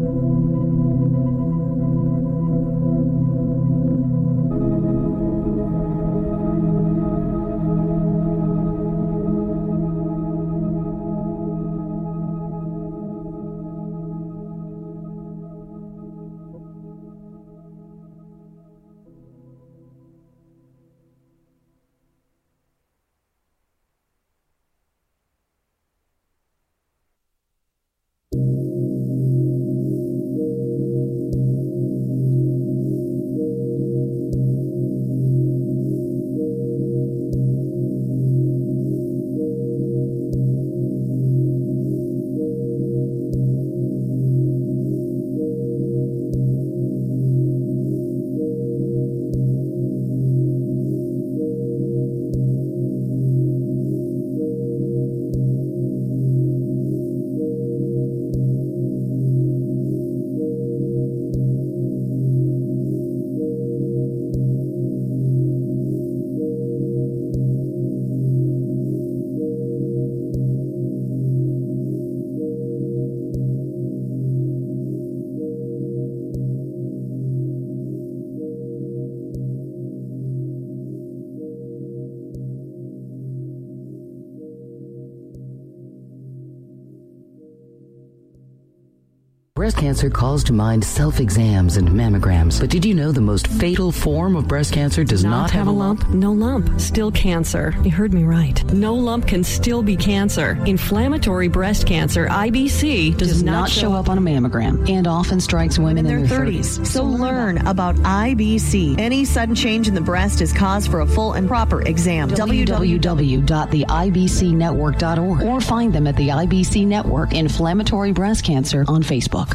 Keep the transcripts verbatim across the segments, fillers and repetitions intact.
Breast cancer calls to mind self-exams and mammograms. But did you know the most fatal form of breast cancer does not, not have, have a lump? lump? No lump. Still cancer. You heard me right. No lump can still be cancer. Inflammatory breast cancer, I B C, does, does not, not show, show up on a mammogram and often strikes women in, in their, their thirties. thirties. So learn about I B C. Any sudden change in the breast is cause for a full and proper exam. w w w dot the i b c network dot org or find them at the I B C Network Inflammatory Breast Cancer on Facebook.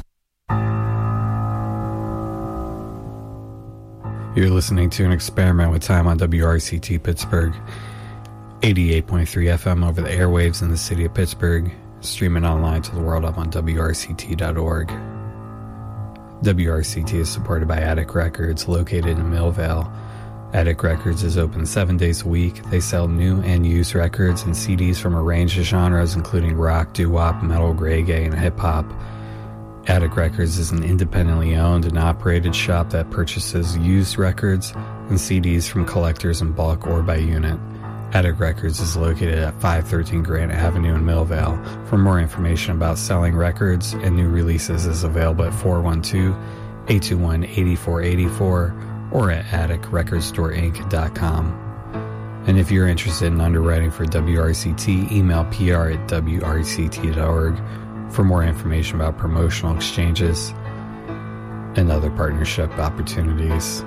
You're listening to an experiment with time on W R C T Pittsburgh, eighty-eight point three F M over the airwaves in the city of Pittsburgh, streaming online to the world up on W R C T dot org. W R C T is supported by Attic Records, located in Millvale. Attic Records is open seven days a week. They sell new and used records and C Ds from a range of genres, including rock, doo-wop, metal, reggae, and hip-hop. Attic Records is an independently owned and operated shop that purchases used records and C Ds from collectors in bulk or by unit. Attic Records is located at five thirteen Grant Avenue in Millvale. For more information about selling records and new releases is available at four one two, eight two one, eight four eight four or at attic record store inc dot com. And if you're interested in underwriting for W R C T, email P R at W R C T dot org for more information about promotional exchanges and other partnership opportunities.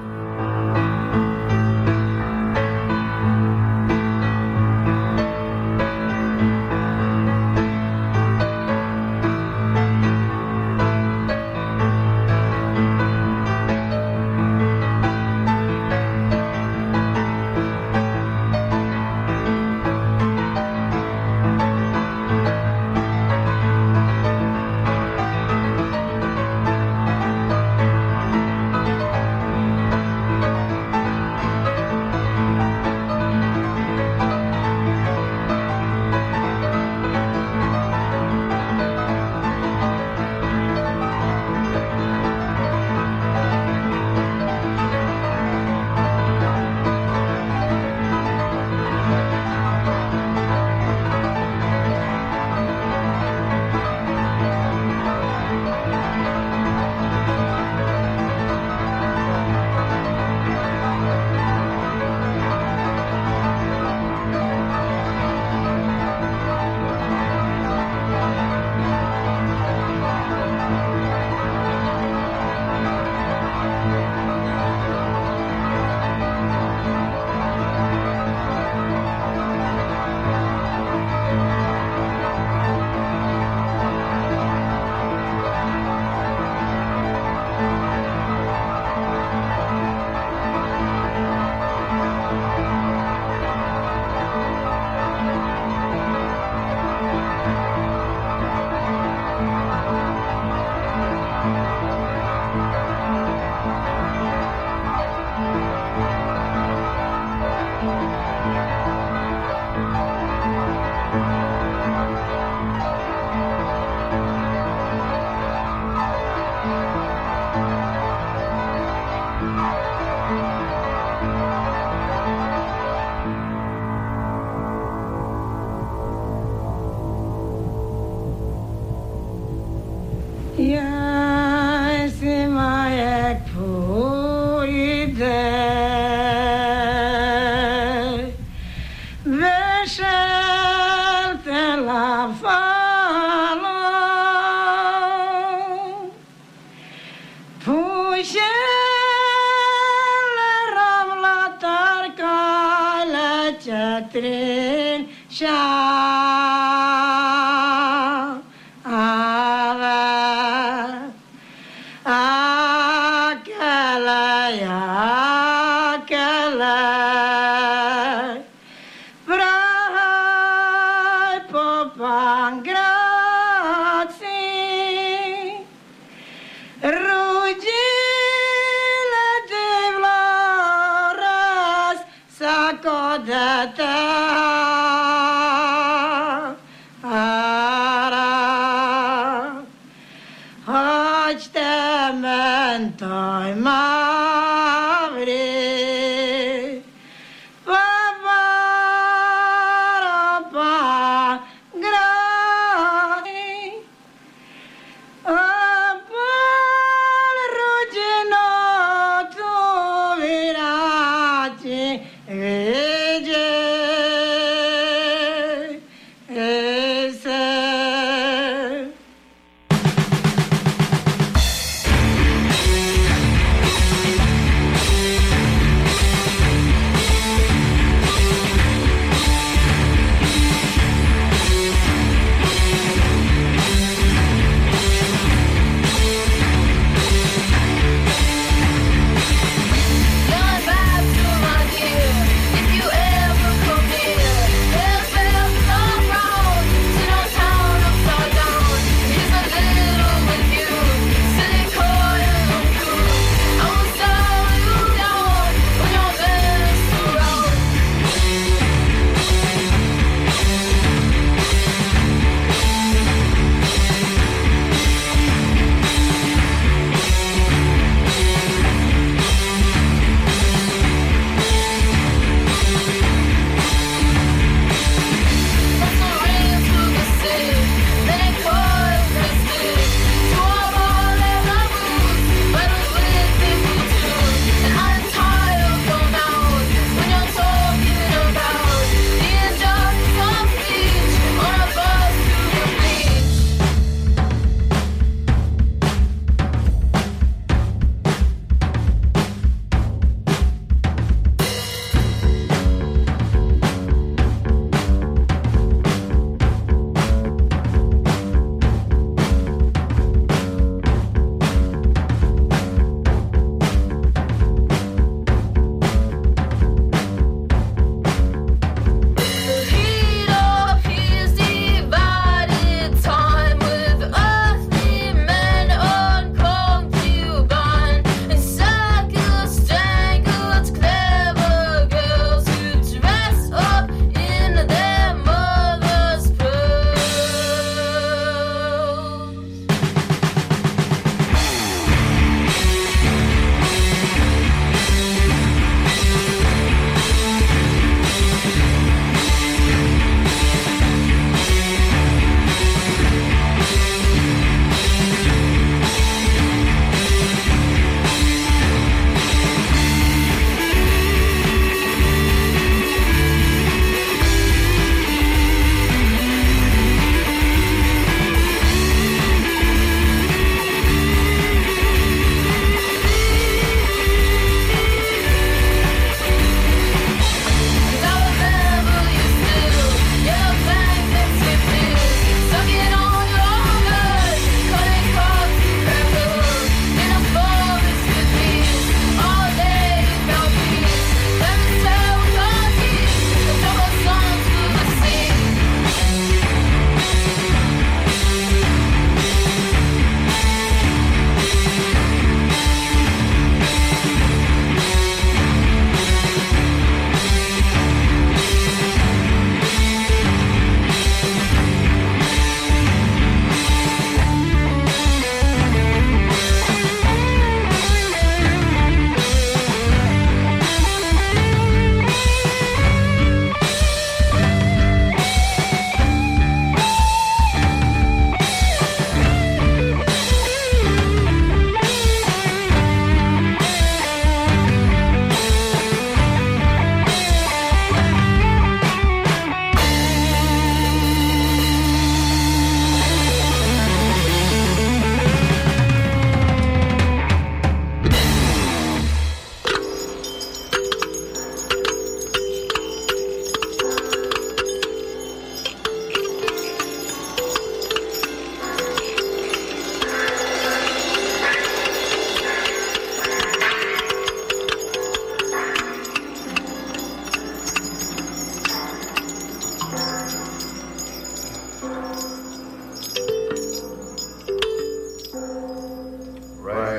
Trin Shah Ava Akalaya Akalaya Prahai Popangrazi Rugila Devloras Sakodata Toy Mavri Papa Grati Apal Rugino Tu Virati Vijay Ese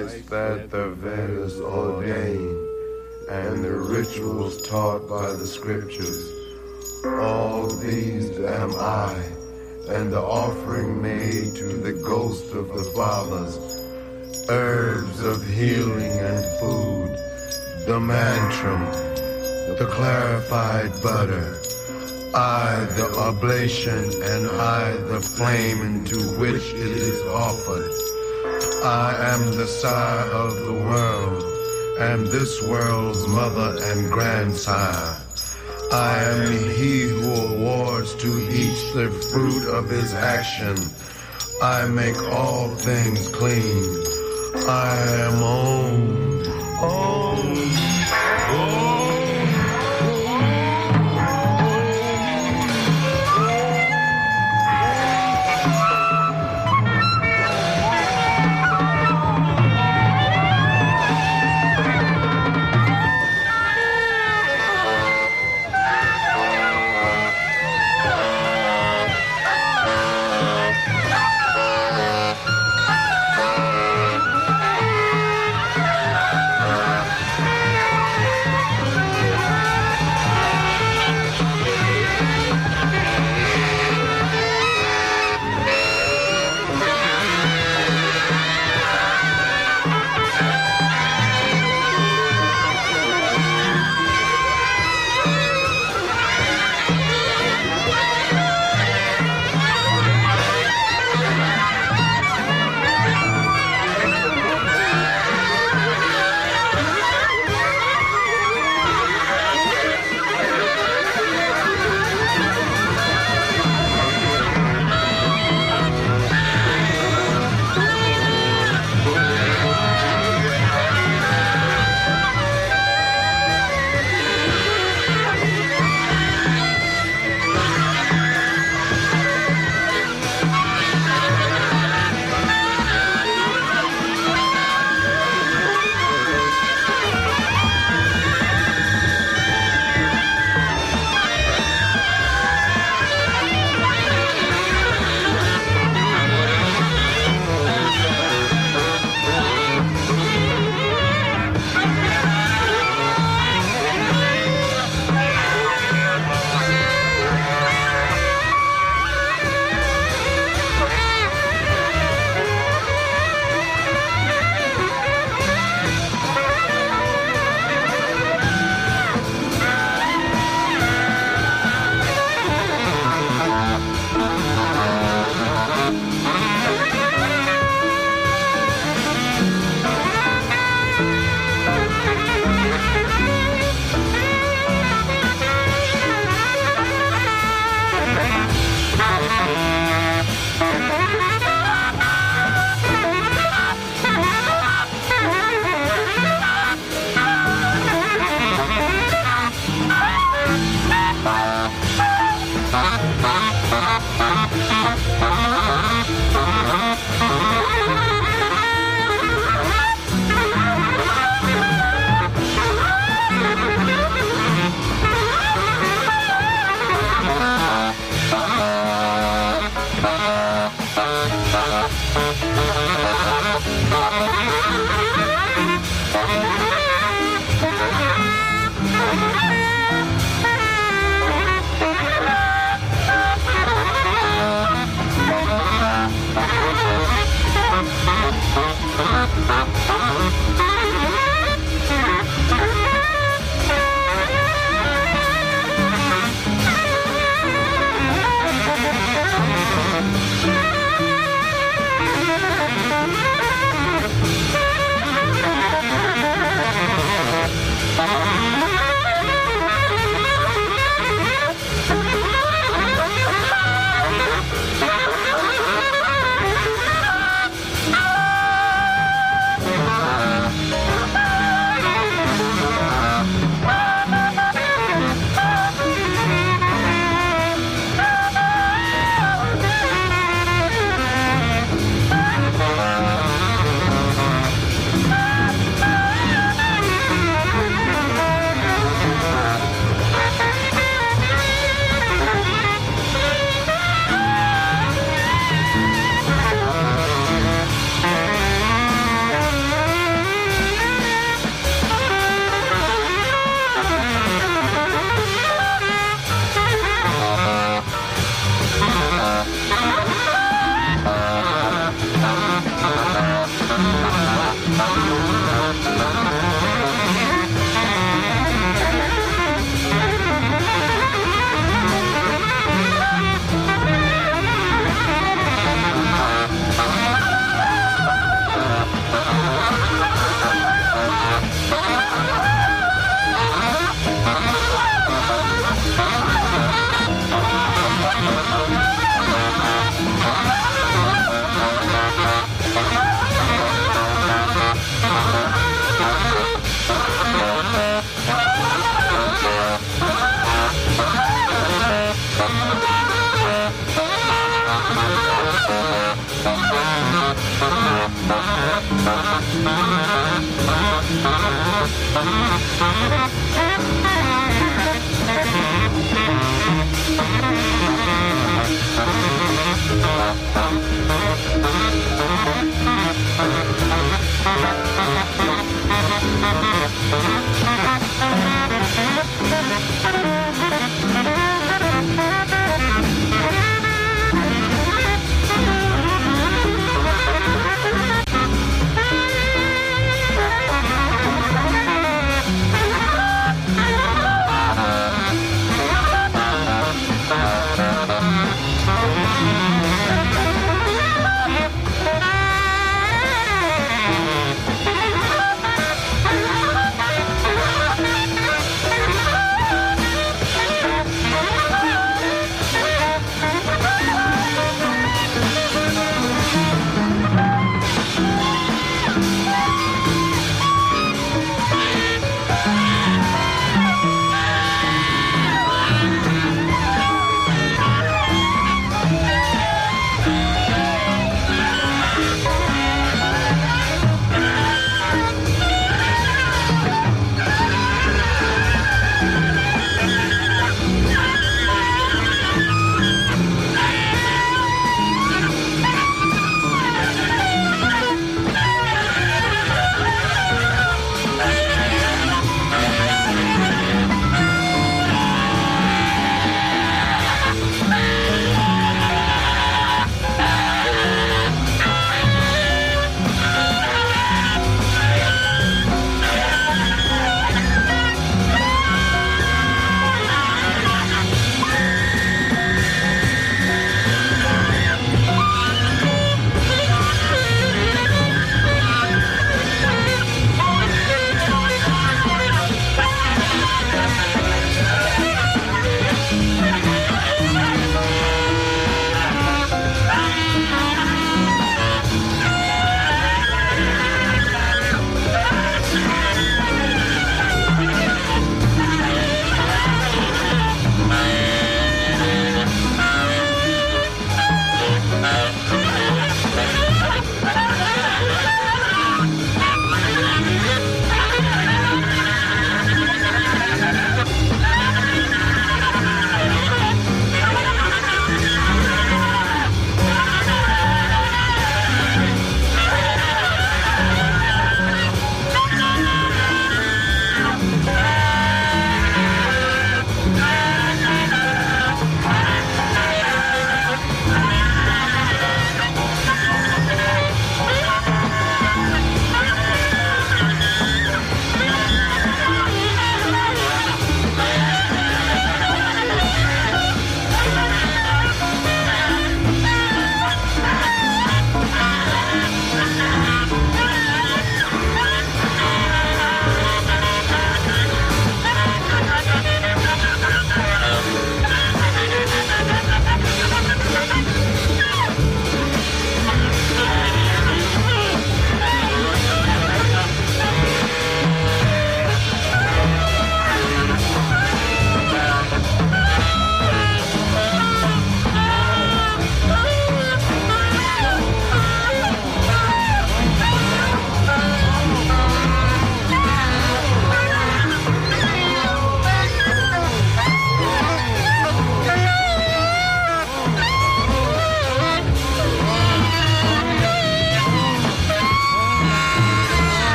rites that the Vedas ordain, and the rituals taught by the scriptures. All these am I, and the offering made to the ghost of the fathers, herbs of healing and food, the mantram, the clarified butter, I the oblation, and I the flame into which it is offered. I am the sire of the world, am this world's mother and grandsire. I am he who awards to each the fruit of his action. I make all things clean. I am Om. Om. Om.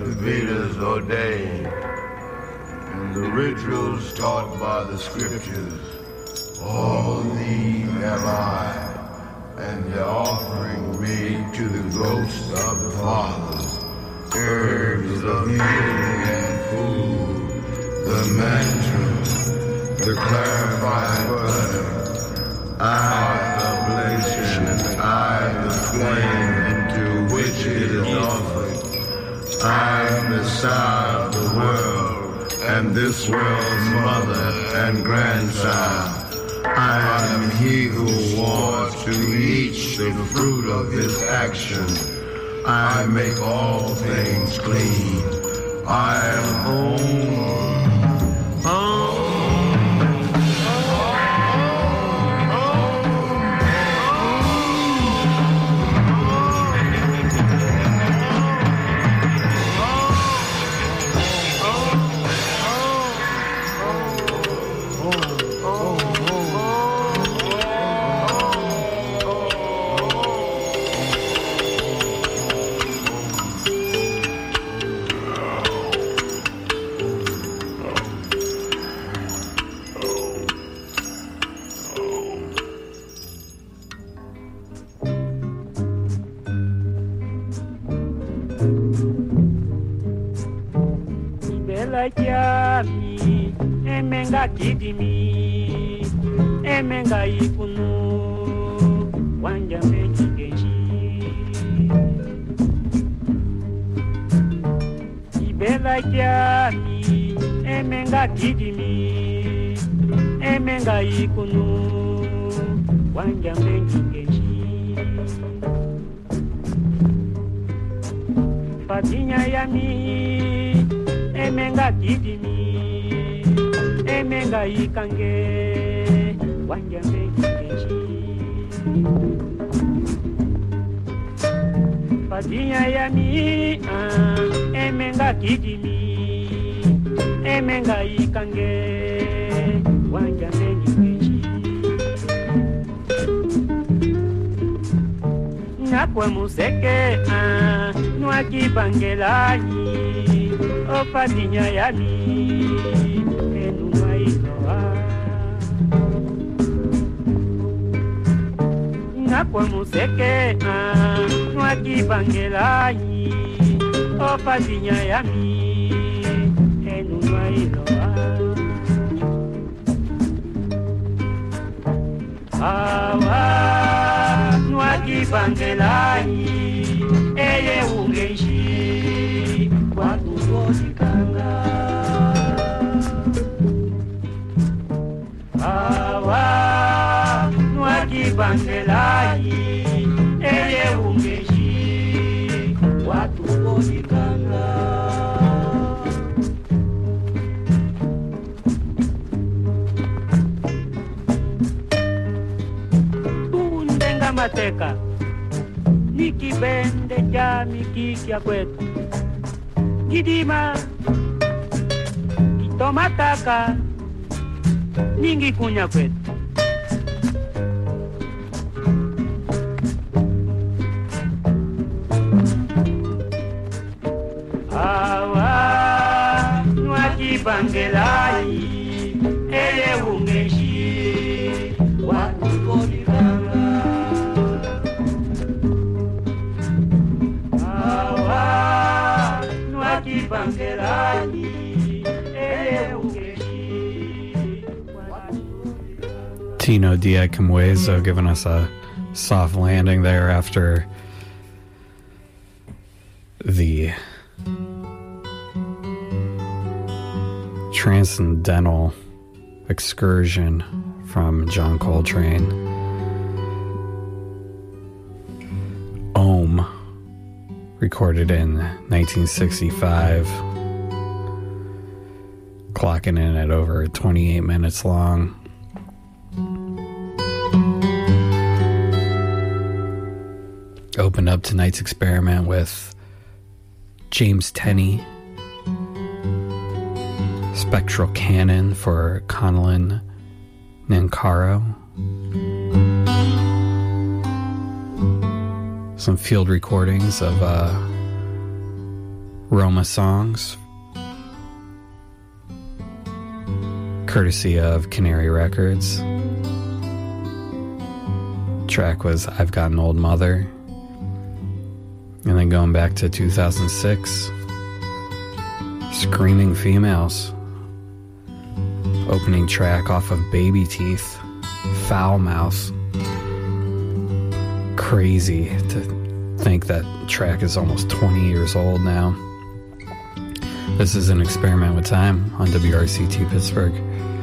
the Vedas ordain, and the rituals taught by the scriptures. All these am I, and the offering made to the ghosts of the fathers, herbs of healing and food, the mantra, the clarified butter, eye of oblation, and eye of flame into which it is offered. I am the sire of the world, and this world's mother and grandsire. I am he who wants to eat the fruit of his action. I make all things clean. I am Om. Om. Yami, emenga kidimi, emenga ikunu, wanja mengi genshi. Ibela yami, emenga kidimi, emenga ikunu, wanja mengi genshi. Fatinya yami, emenga kidimi, emenga ikange, wanja mengi genshi. Fatinya yami, ah, emenga kidimi, emenga ikange, wanja mengi genshi. Nakwe museke, ah, nwaki bangelani. O Fatinya yami, enuma inoa. Nakwa museke, ah, nwaki bangelani. O Fatinya yami, enuma inoa. Awa, nwaki bangelani, eye ungenshi, watu Kanga. Awa nwaki bangelai, eye ungeshi, watu bodikanga. Tundenga mateka, nikibende ja mikikya kwetu. Gidima, kitomataka, ningi kunya kwetu. Awa, nwaki bangelai, eye ungeshi, watu bodikanga. Awa, nwaki bangelai, eye ungeshi, Tino Dia Kimwezo giving us a soft landing there after the transcendental excursion from John Coltrane. Om, recorded in nineteen sixty-five, clocking in at over twenty-eight minutes long. Opened up tonight's experiment with James Tenney, Spectral Canon for Conlon Nancaro. Some field recordings of uh, Roma Songs, courtesy of Canary Records. Track was I've Got an Old Mother. And then going back to two thousand six, Screaming Females, opening track off of Baby Teeth, Foul Mouth. Crazy to think that track is almost twenty years old now. This is An Experiment with Time on W R C T Pittsburgh.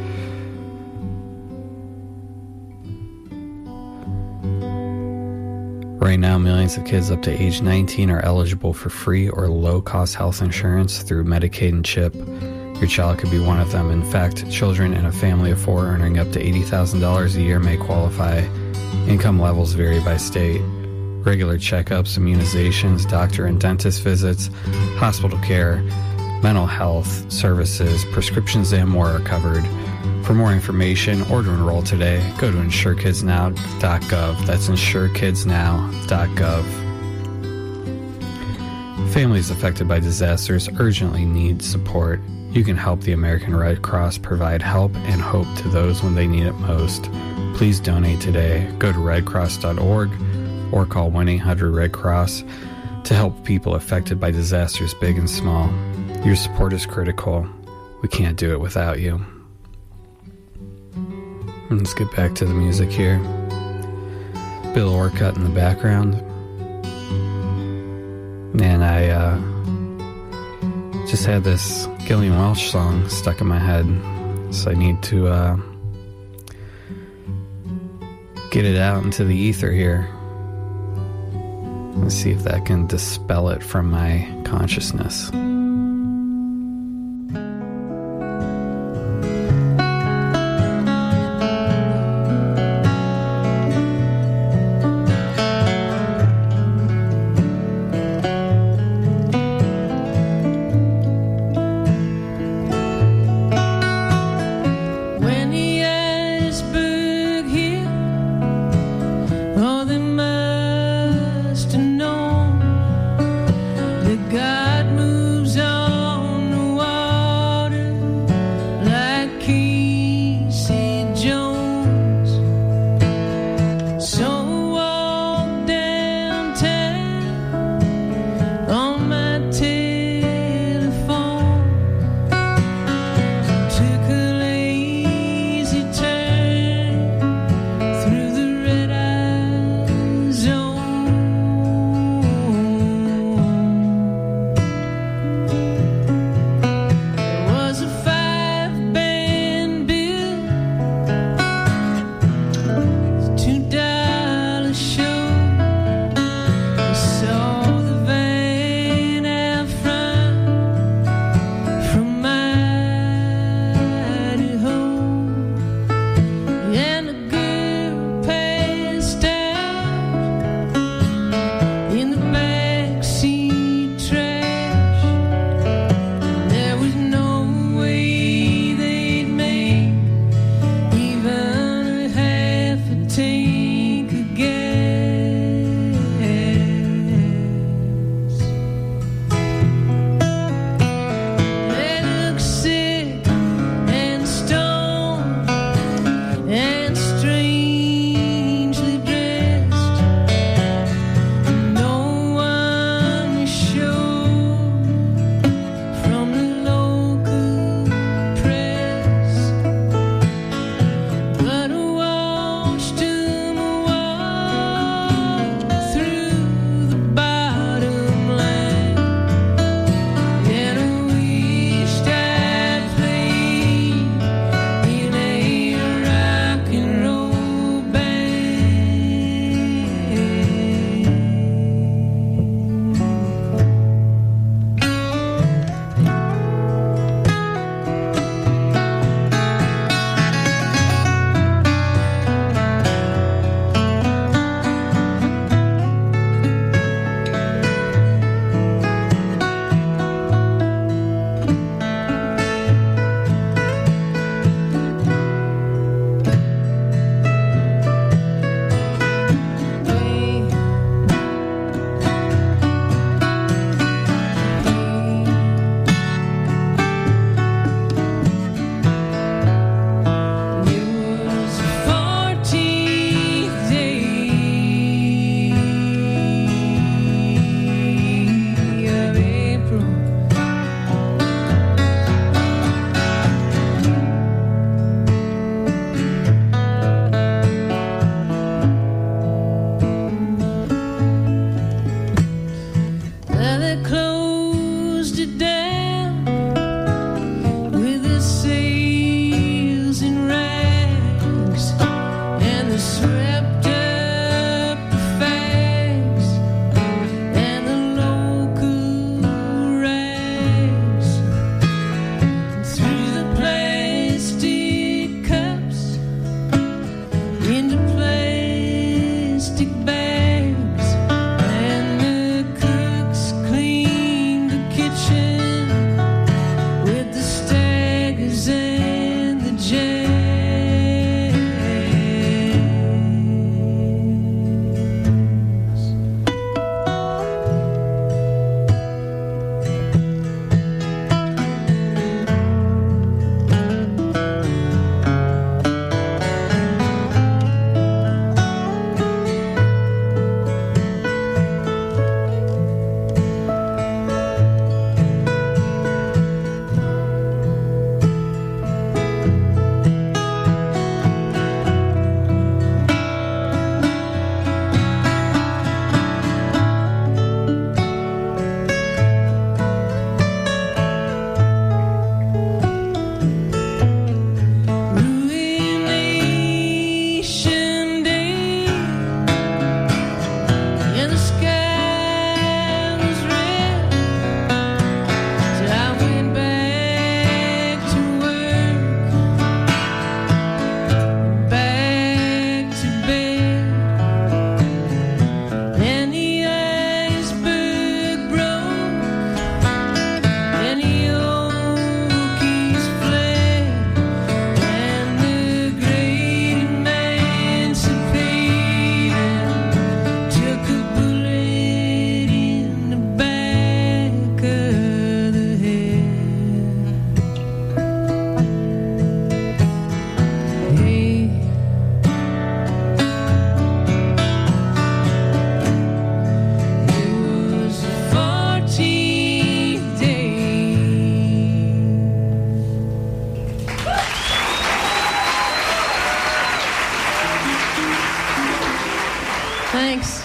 Right now, millions of kids up to age nineteen are eligible for free or low-cost health insurance through Medicaid and CHIP. Your child could be one of them. In fact, children in a family of four earning up to eighty thousand dollars a year may qualify. Income levels vary by state. Regular checkups, immunizations, doctor and dentist visits, hospital care, mental health services, prescriptions, and more are covered. For more information or to enroll today, go to insure kids now dot gov. That's insure kids now dot gov. Families affected by disasters urgently need support. You can help the American Red Cross provide help and hope to those when they need it most. Please donate today. Go to red cross dot org or call one eight hundred red cross to help people affected by disasters big and small. Your support is critical. We can't do it without you. Let's get back to the music here. Bill Orcutt in the background. And I uh, just had this Gillian Welch song stuck in my head. So I need to uh, get it out into the ether here. Let's see if that can dispel it from my consciousness. God moves Thanks.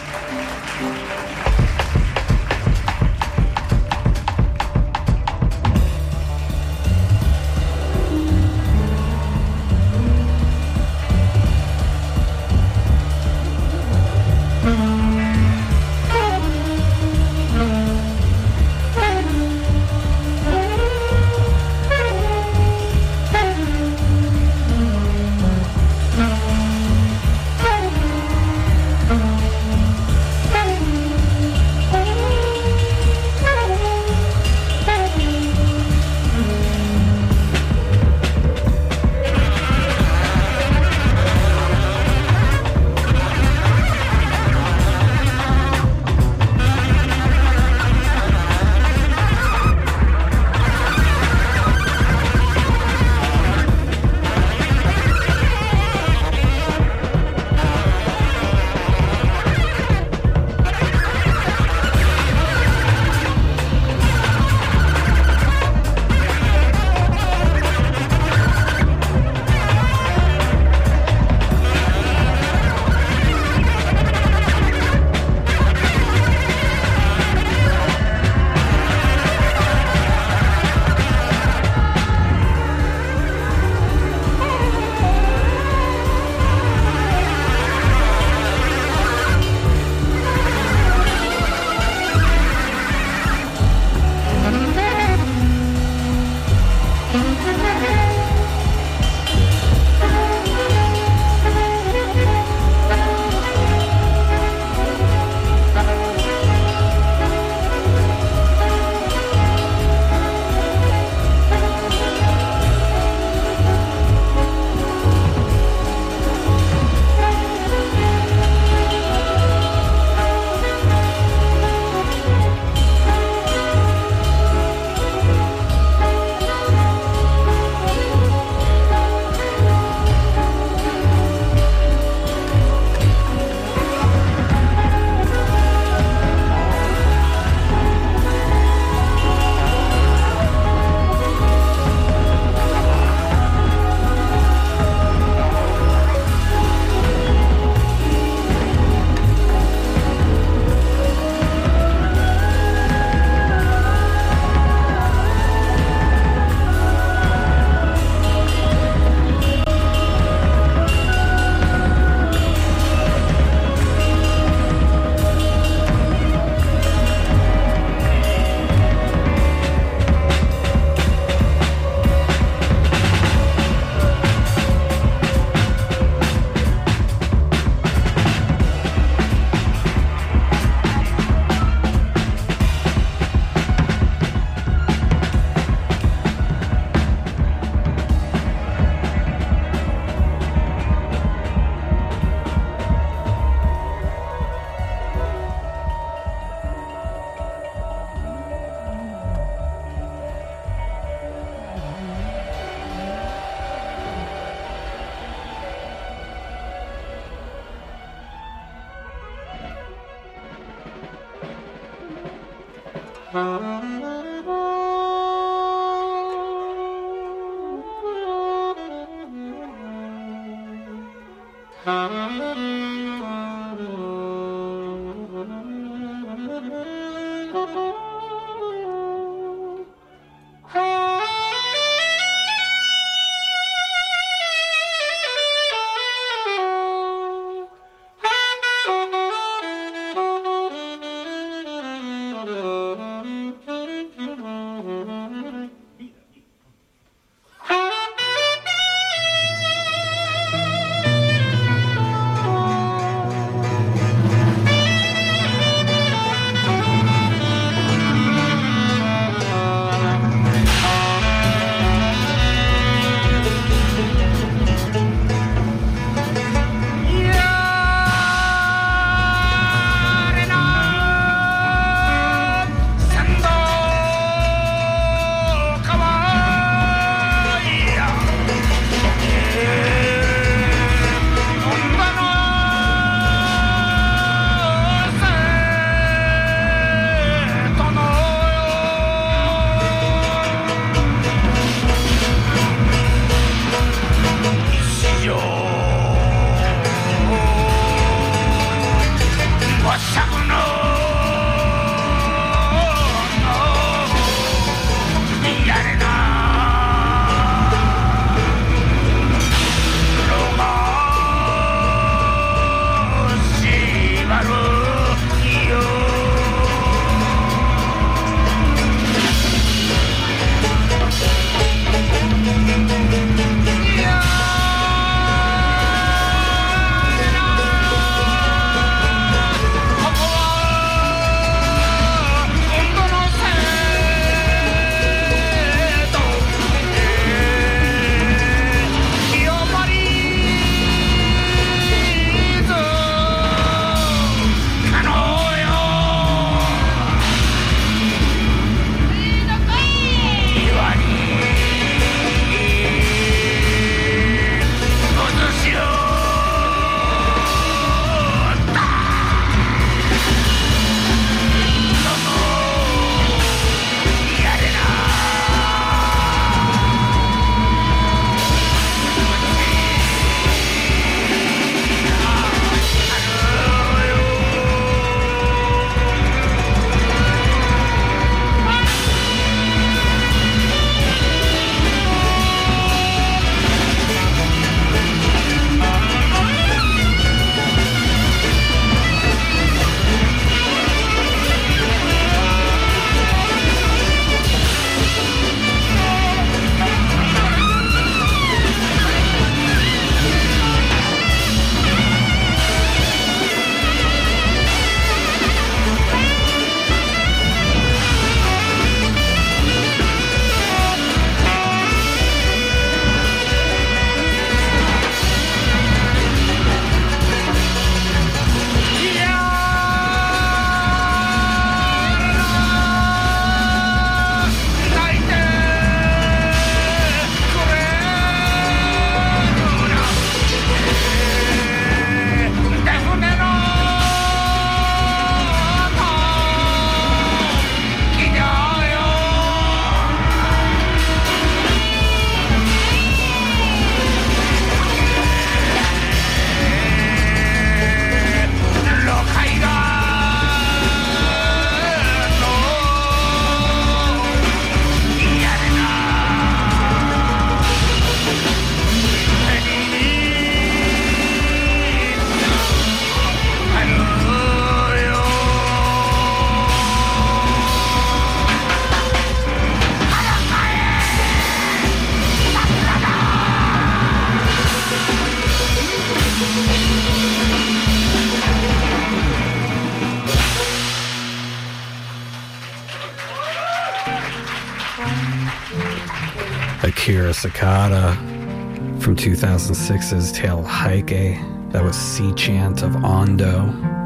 Kira Sakata from two thousand six's Tale of Heike. That was Sea Chant of Ondo,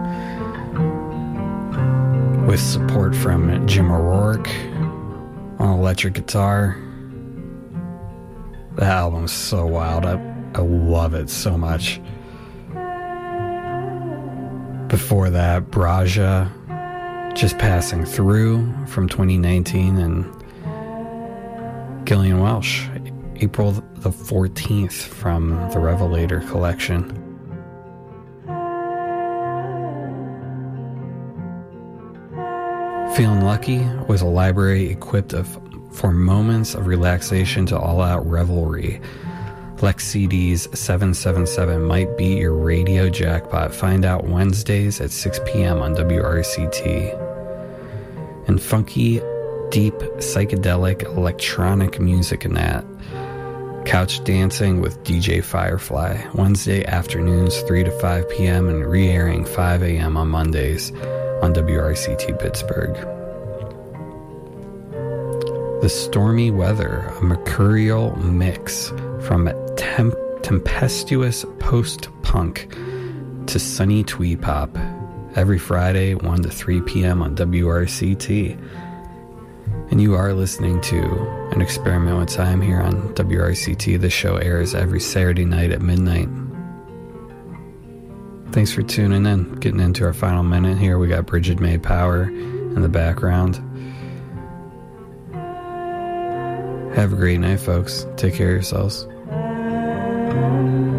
with support from Jim O'Rourke on electric guitar. That album is so wild. I, I love it so much. Before that, Braja, Just Passing Through from twenty nineteen, and Gillian Welsh, April the fourteenth from the Revelator collection. Feeling Lucky was a library equipped of, for moments of relaxation to all-out revelry. Lex C D's seven seven seven might be your radio jackpot. Find out Wednesdays at six p.m. on W R C T. And funky, deep, psychedelic, electronic music in that. Couch Dancing with D J Firefly. Wednesday afternoons three to five p.m. and re-airing five a.m. on Mondays on W R C T Pittsburgh. The Stormy Weather, a mercurial mix from temp- tempestuous post-punk to sunny twee pop, every Friday one to three p.m. on W R C T. And you are listening to An Experiment with Time here on W R C T. The show airs every Saturday night at midnight. Thanks for tuning in. Getting into our final minute here. We got Bridget May Power in the background. Have a great night, folks. Take care of yourselves.